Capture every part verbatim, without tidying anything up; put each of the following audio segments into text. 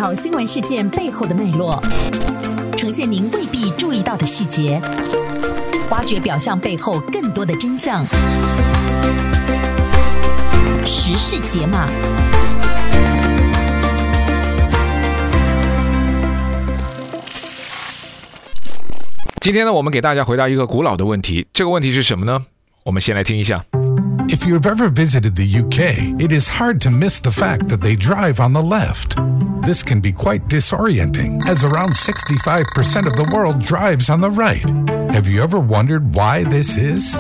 条新闻事件背后的脉络，呈现您未必注意到的细节，挖掘表象背后更多的真相。时事解码。 今天呢，我们给大家回答一个古老的问题，这个问题是什么呢？我们先来听一下。 If you've ever visited the U K, it is hard to miss the fact that they drive on the left. This can be quite disorienting, as around sixty-five percent of the world drives on the right. Have you ever wondered why this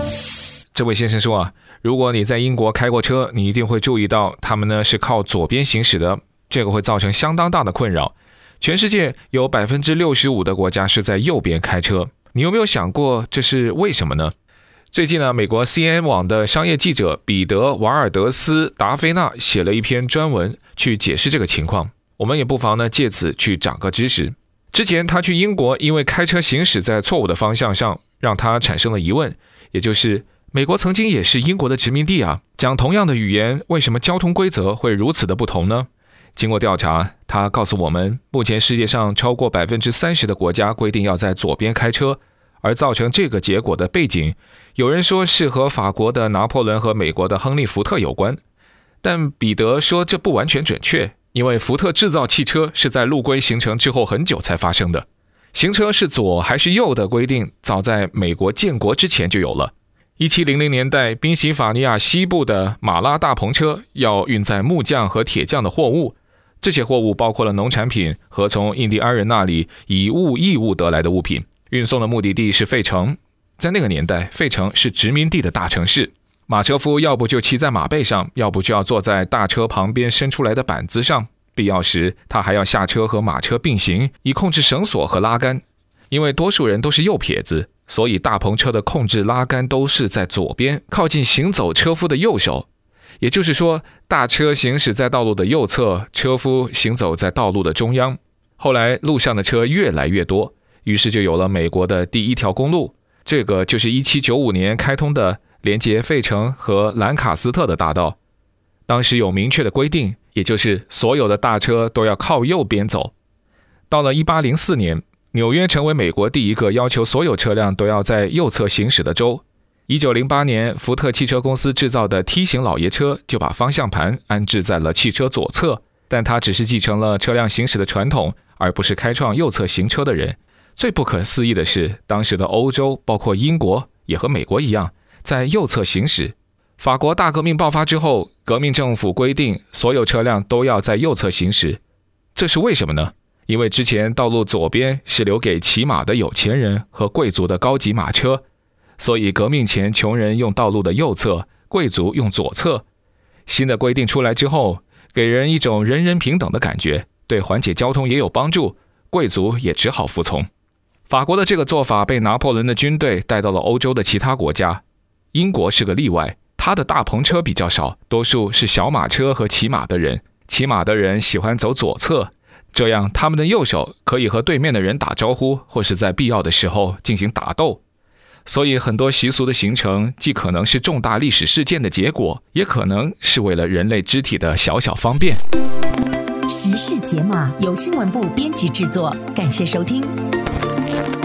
is? 这位先生说啊，如果你在英国开过车，你一定会注意到他们呢是靠左边行驶的，这个会造成相当大的困扰。全世界有 百分之六十五 的国家是在右边开车，你有没有想过这是为什么呢？最近呢，美国 C N N 网的商业记者彼得·瓦尔德斯·达菲纳写了一篇专文去解释这个情况，我们也不妨呢借此去长个知识。之前他去英国，因为开车行驶在错误的方向上，让他产生了疑问，也就是美国曾经也是英国的殖民地啊，讲同样的语言，为什么交通规则会如此的不同呢？经过调查，他告诉我们，目前世界上超过 百分之三十 的国家规定要在左边开车，而造成这个结果的背景，有人说是和法国的拿破仑和美国的亨利·福特有关，但彼得说这不完全准确，因为福特制造汽车是在路规形成之后很久才发生的，行车是左还是右的规定早在美国建国之前就有了。一七零零年代，宾夕法尼亚西部的马拉大篷车要运载木匠和铁匠的货物，这些货物包括了农产品和从印第安人那里以物易物得来的物品，运送的目的地是费城。在那个年代，费城是殖民地的大城市，马车夫要不就骑在马背上，要不就要坐在大车旁边伸出来的板子上，必要时他还要下车和马车并行，以控制绳索和拉杆。因为多数人都是右撇子，所以大篷车的控制拉杆都是在左边，靠近行走车夫的右手。也就是说，大车行驶在道路的右侧，车夫行走在道路的中央。后来路上的车越来越多，于是就有了美国的第一条公路，这个就是一七九五年开通的连接费城和兰卡斯特的大道。当时有明确的规定，也就是所有的大车都要靠右边走。到了一八零四年，纽约成为美国第一个要求所有车辆都要在右侧行驶的州。一九零八年，福特汽车公司制造的梯形老爷车就把方向盘安置在了汽车左侧，但它只是继承了车辆行驶的传统，而不是开创右侧行车的人。最不可思议的是，当时的欧洲，包括英国，也和美国一样，在右侧行驶。法国大革命爆发之后，革命政府规定所有车辆都要在右侧行驶。这是为什么呢？因为之前道路左边是留给骑马的有钱人和贵族的高级马车，所以革命前穷人用道路的右侧，贵族用左侧。新的规定出来之后，给人一种人人平等的感觉，对缓解交通也有帮助，贵族也只好服从。法国的这个做法被拿破仑的军队带到了欧洲的其他国家。英国是个例外，他的大篷车比较少，多数是小马车和骑马的人，骑马的人喜欢走左侧，这样他们的右手可以和对面的人打招呼，或是在必要的时候进行打斗。所以很多习俗的形成既可能是重大历史事件的结果，也可能是为了人类肢体的小小方便。 时事解码由新闻部编辑制作，感谢收听。